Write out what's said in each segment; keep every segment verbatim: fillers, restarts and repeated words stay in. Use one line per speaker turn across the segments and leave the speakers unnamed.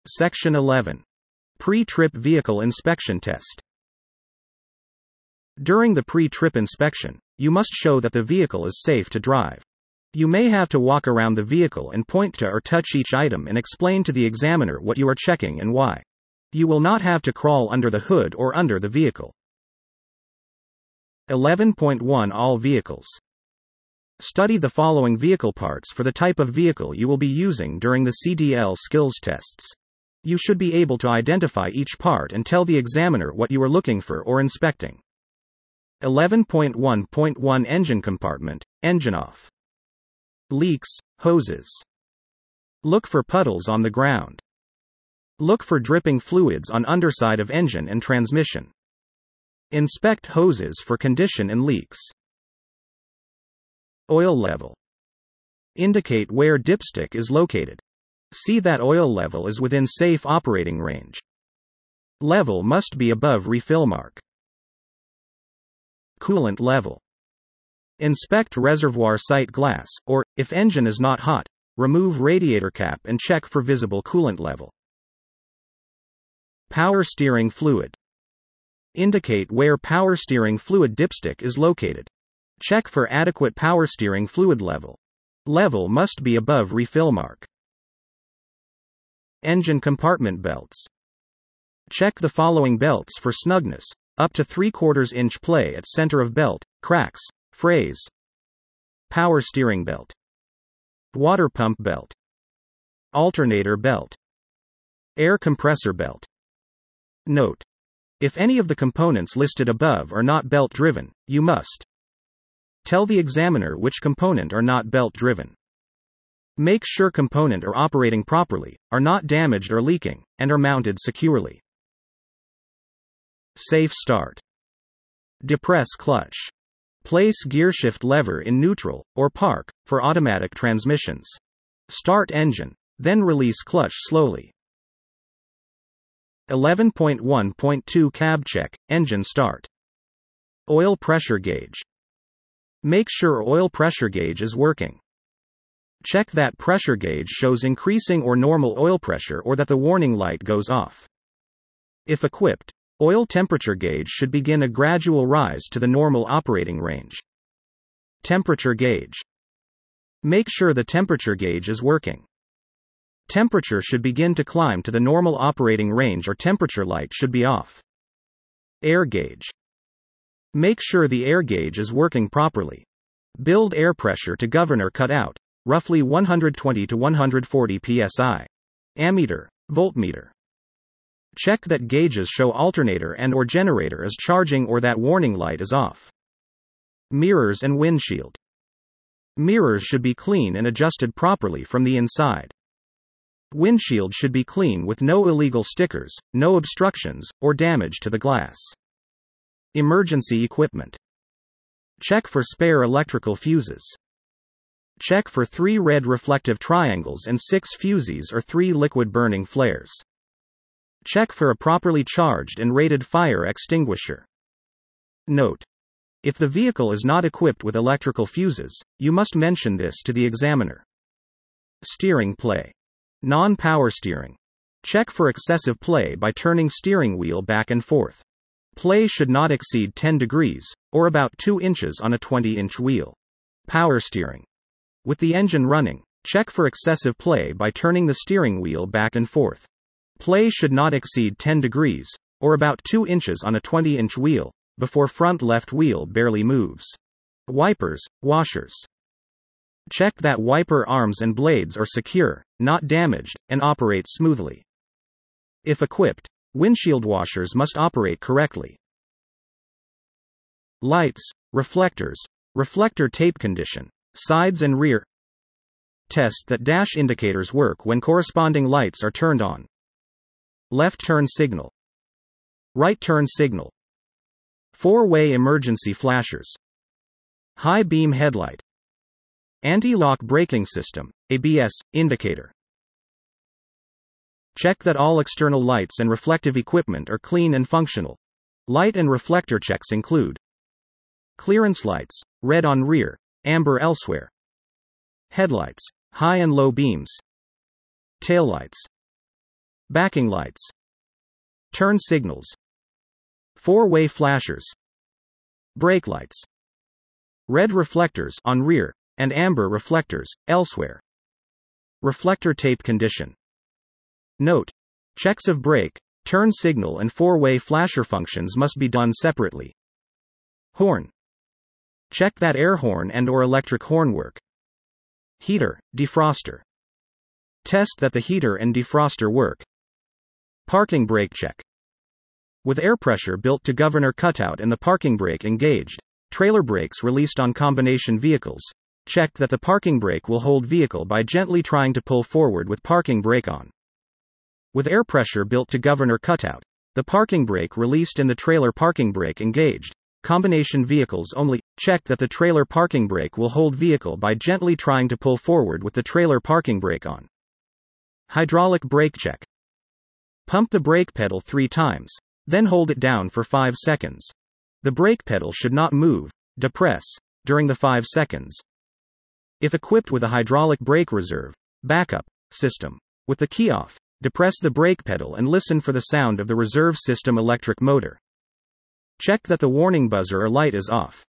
Section eleven. Pre-trip vehicle inspection test. During the pre-trip inspection, you must show that the vehicle is safe to drive. You may have to walk around the vehicle and point to or touch each item and explain to the examiner what you are checking and why. You will not have to crawl under the hood or under the vehicle. eleven point one All vehicles. Study the following vehicle parts for the type of vehicle you will be using during the C D L skills tests. You should be able to identify each part and tell the examiner what you are looking for or inspecting. eleven point one point one Engine compartment, engine off. Leaks, hoses. Look for puddles on the ground. Look for dripping fluids on underside of engine and transmission. Inspect hoses for condition and leaks. Oil level. Indicate where dipstick is located. See that oil level is within safe operating range. Level must be above refill mark. Coolant level. Inspect reservoir sight glass, or, if engine is not hot, remove radiator cap and check for visible coolant level. Power steering fluid. Indicate where power steering fluid dipstick is located. Check for adequate power steering fluid level. Level must be above refill mark. Engine compartment belts. Check the following belts for snugness: up to three quarters inch play at center of belt, cracks, frays. Power steering belt. Water pump belt. Alternator belt. Air compressor belt. Note: if any of the components listed above are not belt driven, you must tell the examiner which component are not belt driven. Make sure component are operating properly, are not damaged or leaking, and are mounted securely. Safe start. Depress clutch. Place gearshift lever in neutral, or park, for automatic transmissions. Start engine, then release clutch slowly. eleven point one point two Cab check, engine start. Oil pressure gauge. Make sure oil pressure gauge is working. Check that pressure gauge shows increasing or normal oil pressure or that the warning light goes off. If equipped, oil temperature gauge should begin a gradual rise to the normal operating range. Temperature gauge. Make sure the temperature gauge is working. Temperature should begin to climb to the normal operating range or temperature light should be off. Air gauge. Make sure the air gauge is working properly. Build air pressure to governor cutout, roughly one hundred twenty to one hundred forty P S I. Ammeter, voltmeter. Check that gauges show alternator and or generator is charging or that warning light is off. Mirrors and windshield. Mirrors should be clean and adjusted properly from the inside. Windshield should be clean with no illegal stickers, no obstructions, or damage to the glass. Emergency equipment. Check for spare electrical fuses. Check for three red reflective triangles and six fusees or three liquid burning flares. Check for a properly charged and rated fire extinguisher. Note: if the vehicle is not equipped with electrical fuses, you must mention this to the examiner. Steering play. Non-power steering. Check for excessive play by turning steering wheel back and forth. Play should not exceed ten degrees, or about two inches on a twenty inch wheel. Power steering. With the engine running, check for excessive play by turning the steering wheel back and forth. Play should not exceed ten degrees, or about two inches on a twenty inch wheel, before front left wheel barely moves. Wipers, washers. Check that wiper arms and blades are secure, not damaged, and operate smoothly. If equipped, windshield washers must operate correctly. Lights, reflectors, reflector tape condition, sides and rear. Test that dash indicators work when corresponding lights are turned on. Left turn signal. Right turn signal. Four-way emergency flashers. High beam headlight. Anti-lock braking system, A B S, indicator. Check that all external lights and reflective equipment are clean and functional. Light and reflector checks include clearance lights, red on rear, amber elsewhere. Headlights, high and low beams. Taillights. backing lights, turn signals, four-way flashers, brake lights, red reflectors on rear, and amber reflectors elsewhere. Reflector tape condition. Note: checks of brake, turn signal and four-way flasher functions must be done separately. Horn. Check that air horn and or electric horn work. Heater, defroster. Test that the heater and defroster work. Parking brake check. With air pressure built to governor cutout and the parking brake engaged, trailer brakes released on combination vehicles, check that the parking brake will hold vehicle by gently trying to pull forward with parking brake on. With air pressure built to governor cutout, the parking brake released in the trailer parking brake engaged, combination vehicles only, check that the trailer parking brake will hold vehicle by gently trying to pull forward with the trailer parking brake on. Hydraulic brake check. Pump the brake pedal three times, then hold it down for five seconds. The brake pedal should not move, depress, during the five seconds. If equipped with a hydraulic brake reserve, backup, system, with the key off, depress the brake pedal and listen for the sound of the reserve system electric motor. Check that the warning buzzer or light is off.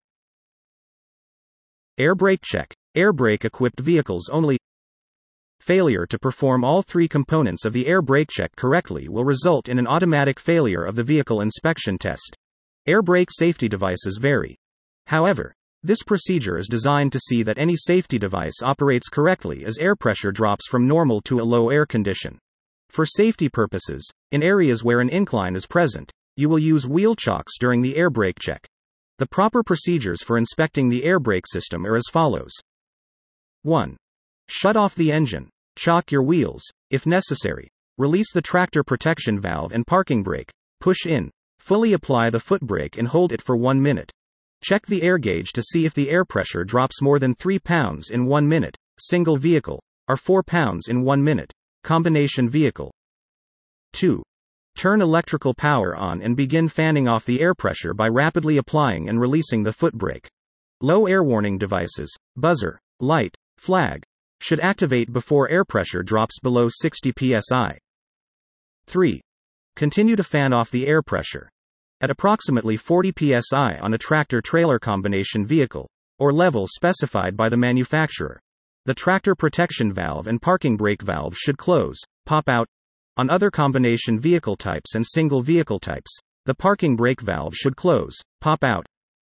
Air brake check. Air brake equipped vehicles only. Failure to perform all three components of the air brake check correctly will result in an automatic failure of the vehicle inspection test. Air brake safety devices vary. However, this procedure is designed to see that any safety device operates correctly as air pressure drops from normal to a low air condition. For safety purposes, in areas where an incline is present, you will use wheel chocks during the air brake check. The proper procedures for inspecting the air brake system are as follows. one. Shut off the engine. Chock your wheels, if necessary. Release the tractor protection valve and parking brake. Push in. Fully apply the foot brake and hold it for one minute. Check the air gauge to see if the air pressure drops more than three pounds in one minute, single vehicle, or four pounds in one minute, combination vehicle. two. Turn electrical power on and begin fanning off the air pressure by rapidly applying and releasing the foot brake. Low air warning devices, buzzer, light, flag, should activate before air pressure drops below sixty P S I. three. Continue to fan off the air pressure at approximately forty P S I on a tractor-trailer combination vehicle, or level specified by the manufacturer. The tractor protection valve and parking brake valve should close, pop out. On other combination vehicle types and single vehicle types, the parking brake valve should close, pop out.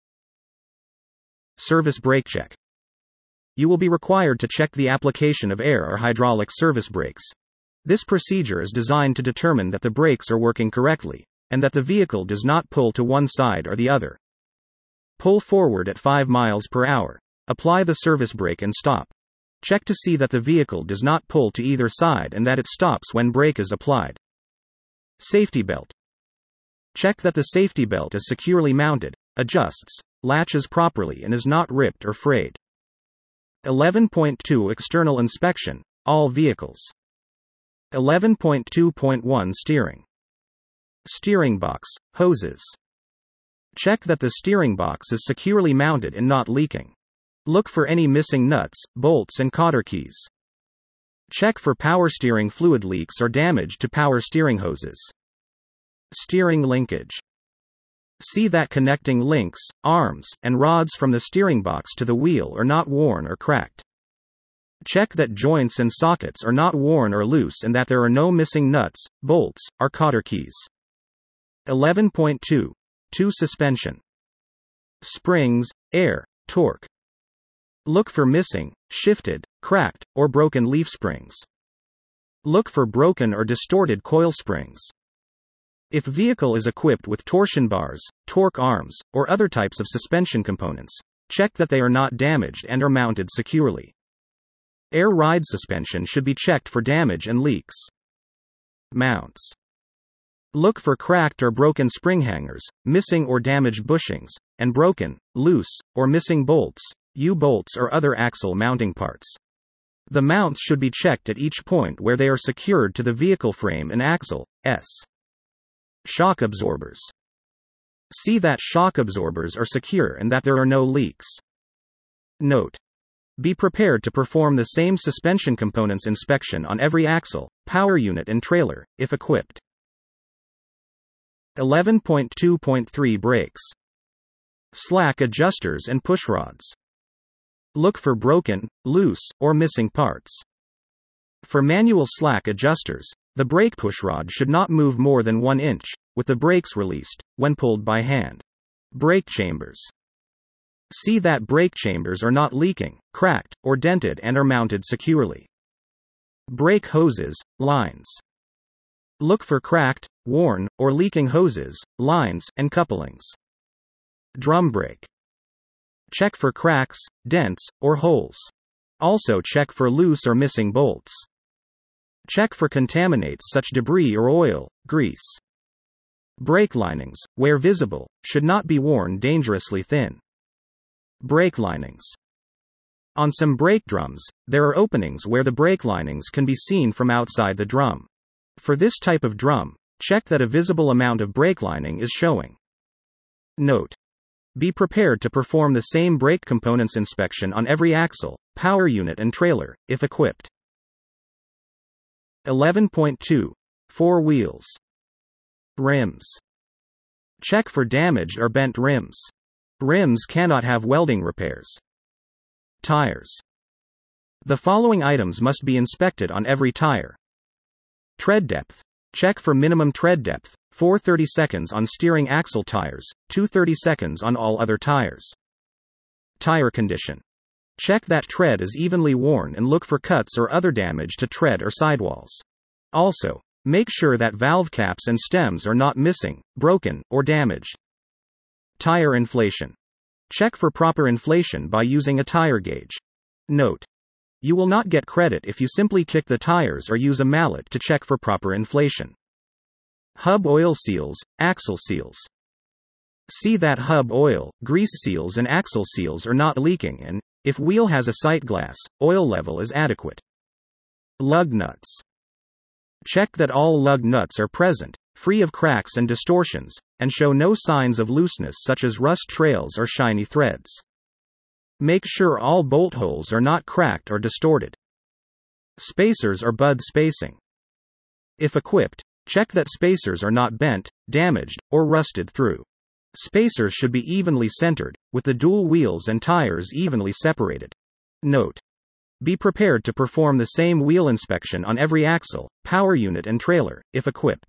Service brake check. You will be required to check the application of air or hydraulic service brakes. This procedure is designed to determine that the brakes are working correctly, and that the vehicle does not pull to one side or the other. Pull forward at five miles per hour. Apply the service brake and stop. Check to see that the vehicle does not pull to either side and that it stops when brake is applied. Safety belt. Check that the safety belt is securely mounted, adjusts, latches properly and is not ripped or frayed. eleven point two External inspection, all vehicles. eleven point two point one Steering. Steering box, hoses. Check that the steering box is securely mounted and not leaking. Look for any missing nuts, bolts and cotter keys. Check for power steering fluid leaks or damage to power steering hoses. Steering linkage. See that connecting links, arms, and rods from the steering box to the wheel are not worn or cracked. Check that joints and sockets are not worn or loose and that there are no missing nuts, bolts, or cotter keys. eleven point two. two Suspension. Springs, air, torque. Look for missing, shifted, cracked, or broken leaf springs. Look for broken or distorted coil springs. If vehicle is equipped with torsion bars, torque arms, or other types of suspension components, check that they are not damaged and are mounted securely. Air ride suspension should be checked for damage and leaks. Mounts. Look for cracked or broken spring hangers, missing or damaged bushings, and broken, loose, or missing bolts, U-bolts or other axle mounting parts. The mounts should be checked at each point where they are secured to the vehicle frame and axle. S. Shock absorbers. See that shock absorbers are secure and that there are no leaks. Note: Be prepared to perform the same suspension components inspection on every axle, power unit and trailer, if equipped. eleven point two point three Brakes. Slack adjusters and pushrods. Look for broken, loose, or missing parts. For manual slack adjusters, the brake pushrod should not move more than one inch, with the brakes released, when pulled by hand. Brake chambers. See that brake chambers are not leaking, cracked, or dented and are mounted securely. Brake hoses, lines. Look for cracked, worn, or leaking hoses, lines, and couplings. Drum brake. Check for cracks, dents, or holes. Also check for loose or missing bolts. Check for contaminates such debris or oil, grease. Brake linings, where visible, should not be worn dangerously thin. Brake linings. On some brake drums, there are openings where the brake linings can be seen from outside the drum. For this type of drum, check that a visible amount of brake lining is showing. Note: be prepared to perform the same brake components inspection on every axle, power unit and trailer, if equipped. eleven point two. Four wheels. Rims. Check for damaged or bent rims. Rims cannot have welding repairs. Tires. The following items must be inspected on every tire. Tread depth. Check for minimum tread depth, four hundred thirty seconds on steering axle tires, two hundred thirty seconds on all other tires. Tire condition. Check that tread is evenly worn and look for cuts or other damage to tread or sidewalls. Also, make sure that valve caps and stems are not missing, broken, or damaged. Tire inflation. Check for proper inflation by using a tire gauge. Note: you will not get credit if you simply kick the tires or use a mallet to check for proper inflation. Hub oil seals, axle seals. See that hub oil, grease seals and axle seals are not leaking and, if wheel has a sight glass, oil level is adequate. Lug nuts. Check that all lug nuts are present, free of cracks and distortions, and show no signs of looseness such as rust trails or shiny threads. Make sure all bolt holes are not cracked or distorted. Spacers or bud spacing. If equipped, check that spacers are not bent, damaged, or rusted through. Spacers should be evenly centered, with the dual wheels and tires evenly separated. Note: be prepared to perform the same wheel inspection on every axle, power unit and trailer, if equipped.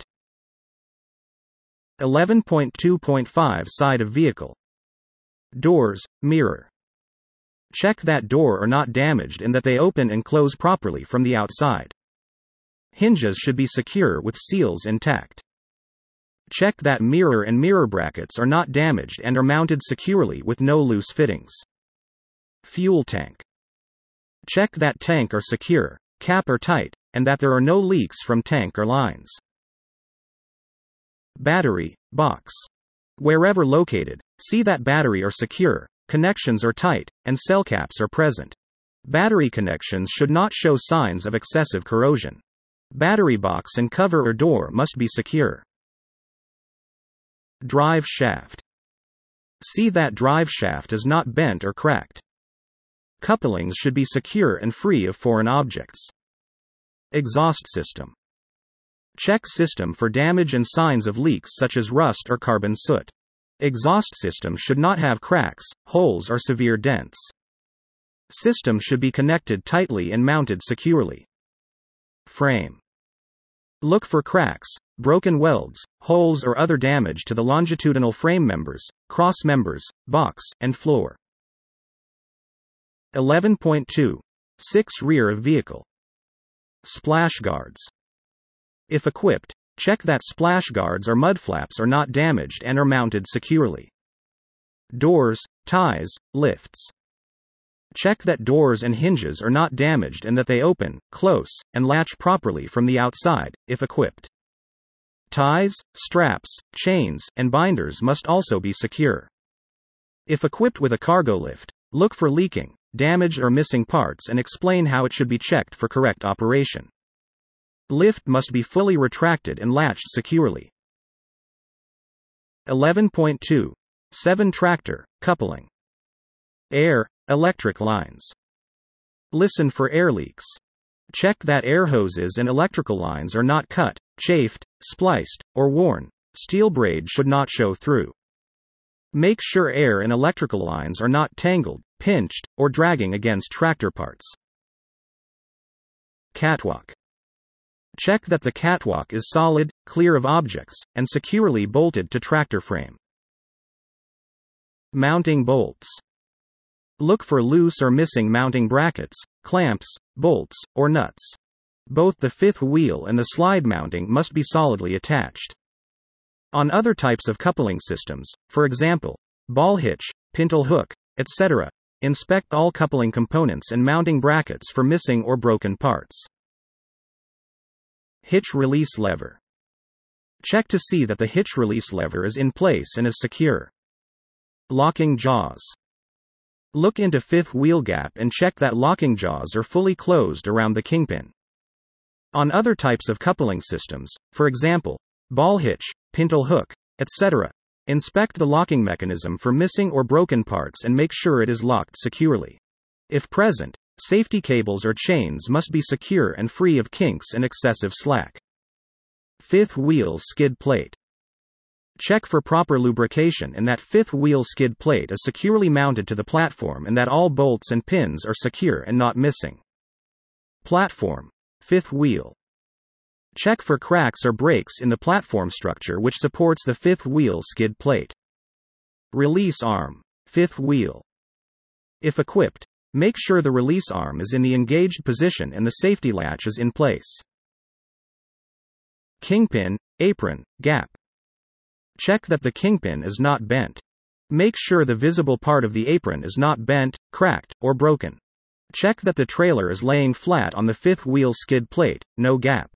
eleven point two point five Side of vehicle. Doors, mirror. Check that door are not damaged and that they open and close properly from the outside. Hinges should be secure with seals intact. Check that mirror and mirror brackets are not damaged and are mounted securely with no loose fittings. Fuel tank. Check that tank are secure, cap are tight, and that there are no leaks from tank or lines. Battery, box. Wherever located, see that battery are secure, connections are tight, and cell caps are present. Battery connections should not show signs of excessive corrosion. Battery box and cover or door must be secure. Drive shaft. See that drive shaft is not bent or cracked. Couplings should be secure and free of foreign objects. Exhaust system. Check system for damage and signs of leaks such as rust or carbon soot. Exhaust system should not have cracks, holes or severe dents. System should be connected tightly and mounted securely. Frame. Look for cracks, broken welds, holes or other damage to the longitudinal frame members, cross members, box, and floor. eleven point two. six Rear of vehicle. Splash guards. If equipped, check that splash guards or mud flaps are not damaged and are mounted securely. Doors, ties, lifts. Check that doors and hinges are not damaged and that they open, close, and latch properly from the outside, if equipped. Ties, straps, chains, and binders must also be secure. If equipped with a cargo lift, look for leaking, damaged or missing parts and explain how it should be checked for correct operation. Lift must be fully retracted and latched securely. eleven point two. seven Tractor, coupling. Air, electric lines. Listen for air leaks. Check that air hoses and electrical lines are not cut, chafed, spliced, or worn. Steel braid should not show through. Make sure air and electrical lines are not tangled, pinched, or dragging against tractor parts. Catwalk. Check that the catwalk is solid, clear of objects, and securely bolted to tractor frame. Mounting bolts. Look for loose or missing mounting brackets, clamps, bolts, or nuts. Both the fifth wheel and the slide mounting must be solidly attached. On other types of coupling systems, for example, ball hitch, pintle hook, et cetera, inspect all coupling components and mounting brackets for missing or broken parts. Hitch release lever. Check to see that the hitch release lever is in place and is secure. Locking jaws. Look into fifth wheel gap and check that locking jaws are fully closed around the kingpin. On other types of coupling systems, for example, ball hitch, pintle hook, et cetera, inspect the locking mechanism for missing or broken parts and make sure it is locked securely. If present, safety cables or chains must be secure and free of kinks and excessive slack. Fifth wheel skid plate. Check for proper lubrication and that fifth wheel skid plate is securely mounted to the platform and that all bolts and pins are secure and not missing. Platform. Fifth wheel. Check for cracks or breaks in the platform structure which supports the fifth wheel skid plate. Release arm. Fifth wheel. If equipped, make sure the release arm is in the engaged position and the safety latch is in place. Kingpin, apron, gap. Check that the kingpin is not bent. Make sure the visible part of the apron is not bent, cracked, or broken. Check that the trailer is laying flat on the fifth wheel skid plate, no gap.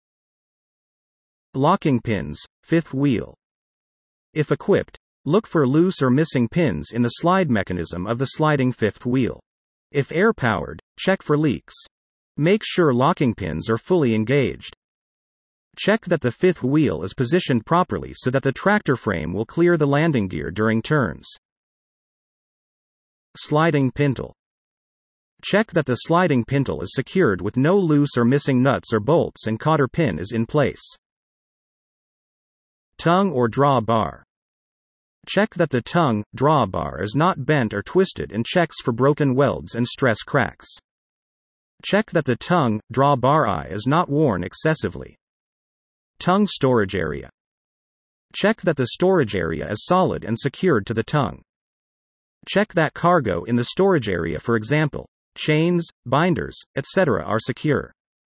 Locking pins, fifth wheel. If equipped, look for loose or missing pins in the slide mechanism of the sliding fifth wheel. If air-powered, check for leaks. Make sure locking pins are fully engaged. Check that the fifth wheel is positioned properly so that the tractor frame will clear the landing gear during turns. Sliding pintle. Check that the sliding pintle is secured with no loose or missing nuts or bolts and cotter pin is in place. Tongue or drawbar. Check that the tongue, drawbar is not bent or twisted and checks for broken welds and stress cracks. Check that the tongue, drawbar eye is not worn excessively. Tongue storage area. Check that the storage area is solid and secured to the tongue. Check that cargo in the storage area, for example, chains, binders, et cetera, are secure.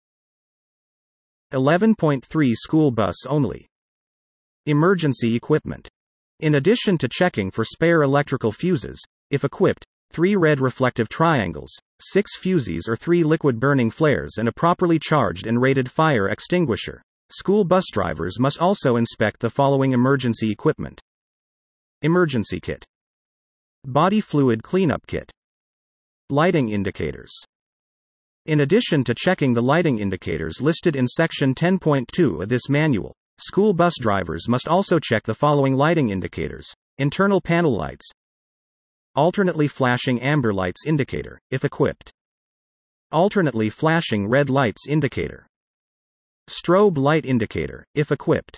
eleven point three School bus only. Emergency equipment. In addition to checking for spare electrical fuses, if equipped, three red reflective triangles, six fuses or three liquid burning flares and a properly charged and rated fire extinguisher, school bus drivers must also inspect the following emergency equipment. Emergency kit. Body fluid cleanup kit. Lighting indicators. In addition to checking the lighting indicators listed in section ten point two of this manual, school bus drivers must also check the following lighting indicators: internal panel lights, alternately flashing amber lights indicator, if equipped, alternately flashing red lights indicator, strobe light indicator, if equipped,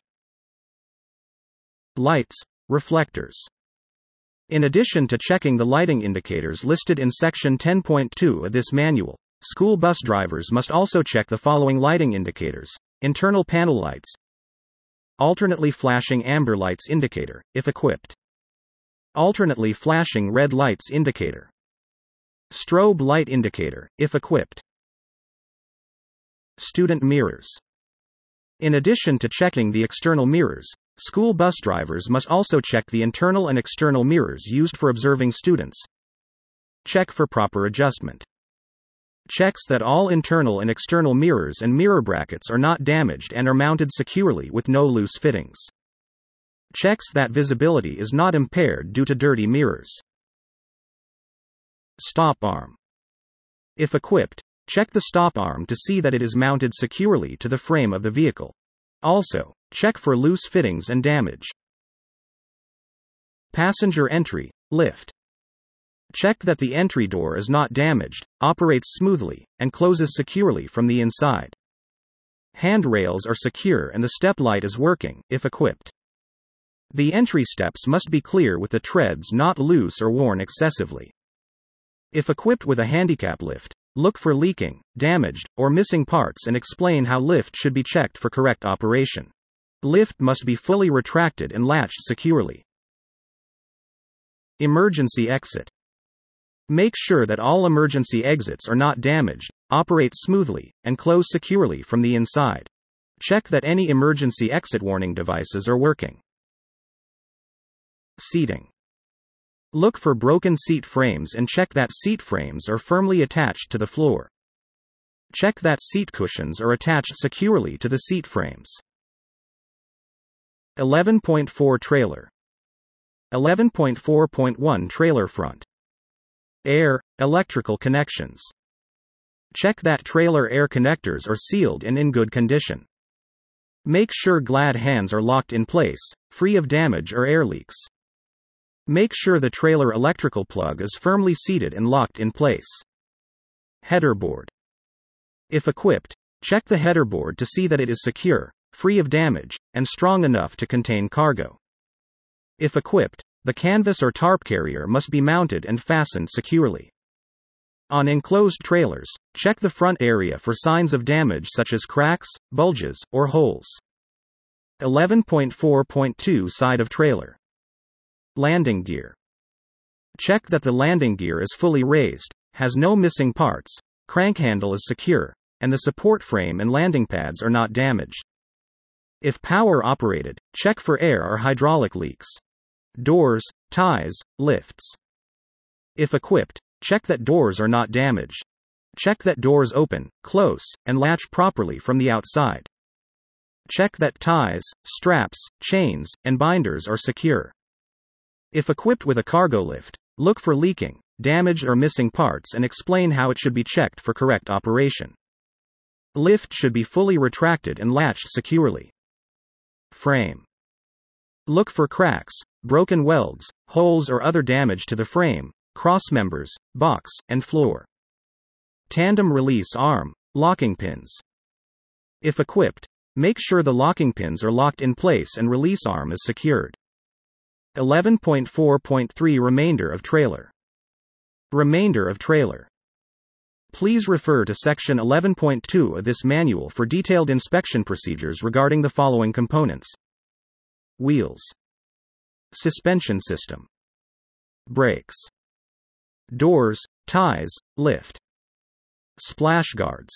lights, reflectors. In addition to checking the lighting indicators listed in section ten point two of this manual, school bus drivers must also check the following lighting indicators: internal panel lights, alternately flashing amber lights indicator, if equipped, alternately flashing red lights indicator, strobe light indicator, if equipped. Student mirrors. In addition to checking the external mirrors, school bus drivers must also check the internal and external mirrors used for observing students. Check for proper adjustment. Checks that all internal and external mirrors and mirror brackets are not damaged and are mounted securely with no loose fittings. Checks that visibility is not impaired due to dirty mirrors. Stop arm. If equipped, check the stop arm to see that it is mounted securely to the frame of the vehicle. Also, check for loose fittings and damage. Passenger entry, lift. Check that the entry door is not damaged, operates smoothly, and closes securely from the inside. Handrails are secure and the step light is working, if equipped. The entry steps must be clear with the treads not loose or worn excessively. If equipped with a handicap lift, look for leaking, damaged, or missing parts and explain how lift should be checked for correct operation. Lift must be fully retracted and latched securely. Emergency exit. Make sure that all emergency exits are not damaged, operate smoothly, and close securely from the inside. Check that any emergency exit warning devices are working. Seating. Look for broken seat frames and check that seat frames are firmly attached to the floor. Check that seat cushions are attached securely to the seat frames. eleven point four Trailer. eleven point four point one Trailer front. Air, electrical connections. Check that trailer air connectors are sealed and in good condition. Make sure glad hands are locked in place, free of damage or air leaks. Make sure the trailer electrical plug is firmly seated and locked in place. Header board. If equipped, check the header board to see that it is secure, free of damage, and strong enough to contain cargo. If equipped, the canvas or tarp carrier must be mounted and fastened securely. On enclosed trailers, check the front area for signs of damage such as cracks, bulges, or holes. eleven point four point two Side of trailer. Landing gear. Check that the landing gear is fully raised, has no missing parts, crank handle is secure, and the support frame and landing pads are not damaged. If power operated, check for air or hydraulic leaks. Doors, ties, lifts. If equipped, check that doors are not damaged. Check that doors open, close, and latch properly from the outside. Check that ties, straps, chains, and binders are secure. If equipped with a cargo lift, look for leaking, damaged or missing parts and explain how it should be checked for correct operation. Lift should be fully retracted and latched securely. Frame. Look for cracks, broken welds, holes or other damage to the frame, crossmembers, box, and floor. Tandem release arm, locking pins. If equipped, make sure the locking pins are locked in place and release arm is secured. eleven point four point three Remainder of trailer. Remainder of trailer. Please refer to section eleven point two of this manual for detailed inspection procedures regarding the following components. Wheels. Suspension system. Brakes. Doors, ties, lift. Splash guards.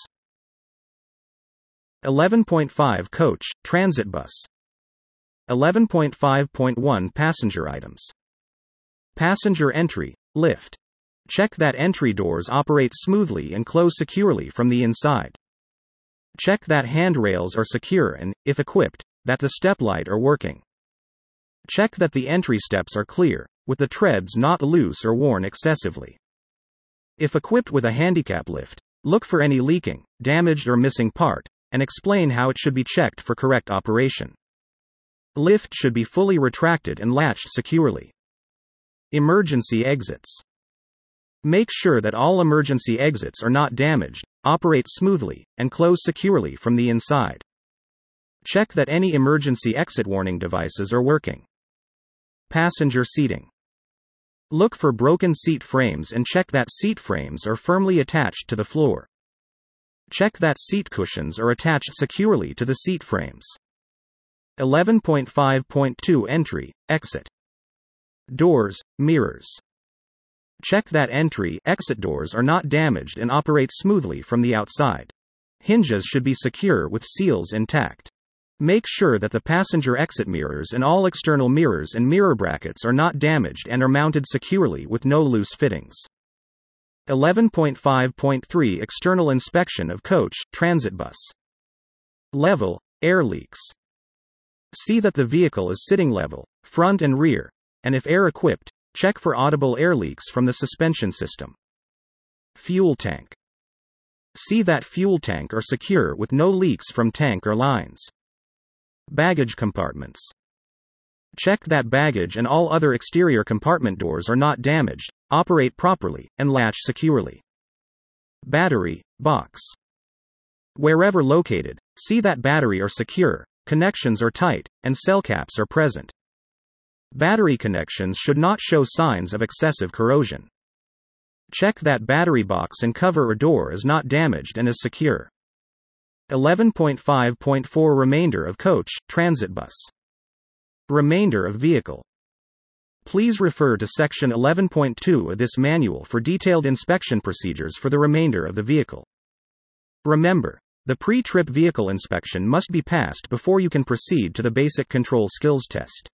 eleven point five Coach, transit bus. eleven point five point one Passenger items. Passenger entry, lift. Check that entry doors operate smoothly and close securely from the inside. Check that handrails are secure and, if equipped, that the step light are working. Check that the entry steps are clear, with the treads not loose or worn excessively. If equipped with a handicap lift, look for any leaking, damaged or missing part, and explain how it should be checked for correct operation. Lift should be fully retracted and latched securely. Emergency exits. Make sure that all emergency exits are not damaged, operate smoothly, and close securely from the inside. Check that any emergency exit warning devices are working. Passenger seating. Look for broken seat frames and check that seat frames are firmly attached to the floor. Check that seat cushions are attached securely to the seat frames. eleven point five point two Entry, exit. Doors, mirrors. Check that entry, exit doors are not damaged and operate smoothly from the outside. Hinges should be secure with seals intact. Make sure that the passenger exit mirrors and all external mirrors and mirror brackets are not damaged and are mounted securely with no loose fittings. eleven point five point three External inspection of coach, transit bus. Level, air leaks. See that the vehicle is sitting level, front and rear, and if air equipped, check for audible air leaks from the suspension system. Fuel tank. See that fuel tank are secure with no leaks from tank or lines. Baggage compartments. Check that baggage and all other exterior compartment doors are not damaged, operate properly, and latch securely. Battery box. Wherever located, see that battery are secure, connections are tight, and cell caps are present. Battery connections should not show signs of excessive corrosion. Check that battery box and cover or door is not damaged and is secure. eleven point five point four Remainder of coach, transit bus. Remainder of vehicle. Please refer to section eleven point two of this manual for detailed inspection procedures for the remainder of the vehicle. Remember, the pre-trip vehicle inspection must be passed before you can proceed to the basic control skills test.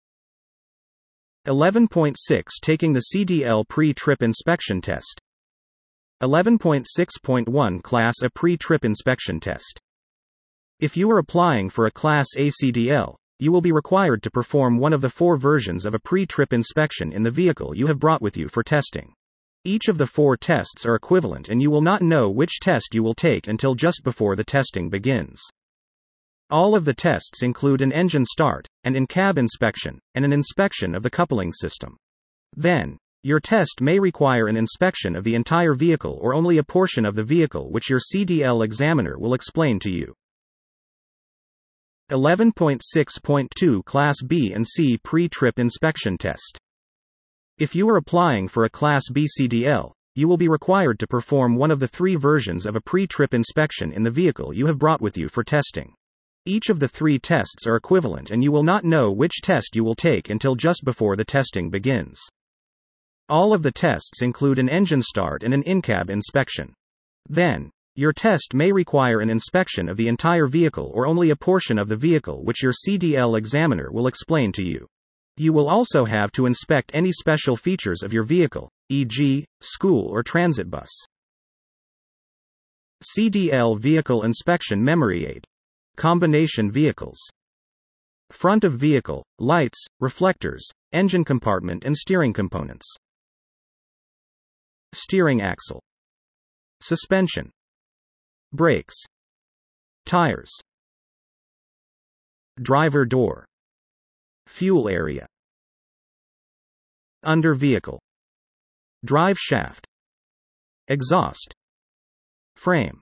eleven point six Taking the C D L pre-trip inspection test. eleven point six point one Class A pre-trip inspection test. If you are applying for a Class A C D L, you will be required to perform one of the four versions of a pre-trip inspection in the vehicle you have brought with you for testing. Each of the four tests are equivalent and you will not know which test you will take until just before the testing begins. All of the tests include an engine start, an in-cab inspection, and an inspection of the coupling system. Then, your test may require an inspection of the entire vehicle or only a portion of the vehicle, which your C D L examiner will explain to you. eleven point six point two Class B and C pre-trip inspection test. If you are applying for a Class B C D L, you will be required to perform one of the three versions of a pre-trip inspection in the vehicle you have brought with you for testing. Each of the three tests are equivalent and you will not know which test you will take until just before the testing begins. All of the tests include an engine start and an in-cab inspection. Then, your test may require an inspection of the entire vehicle or only a portion of the vehicle, which your C D L examiner will explain to you. You will also have to inspect any special features of your vehicle, for example, school or transit bus. C D L Vehicle Inspection Memory Aid. Combination vehicles. Front of vehicle, lights, reflectors, engine compartment and steering components. Steering axle. Suspension. Brakes. Tires. Driver door. Fuel area. Under vehicle. Drive shaft. Exhaust. Frame.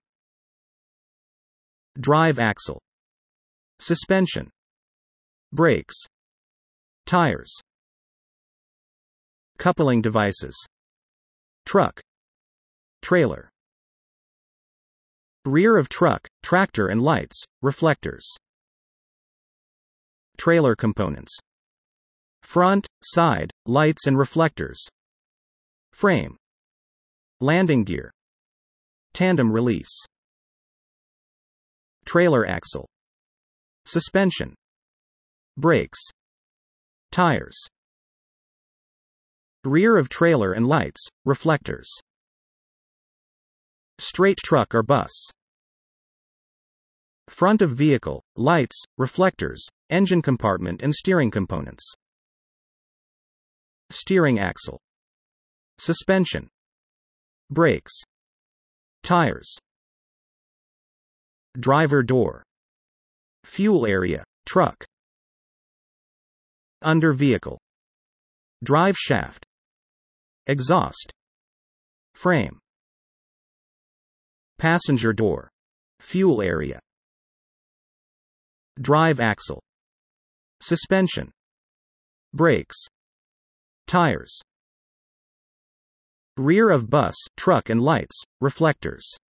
Drive axle. Suspension. Brakes. Tires. Coupling devices. Truck. Trailer. Rear of truck, tractor and lights, reflectors. Trailer components. Front, side, lights and reflectors. Frame. Landing gear. Tandem release. Trailer axle. Suspension. Brakes. Tires. Rear of trailer and lights, reflectors. Straight truck or bus. Front of vehicle, lights, reflectors, engine compartment and steering components. Steering axle. Suspension. Brakes. Tires. Driver door. Fuel area, truck. Under vehicle. Drive shaft. Exhaust. Frame. Passenger door. Fuel area. Drive axle. Suspension. Brakes. Tires. Rear of bus, truck and lights, reflectors.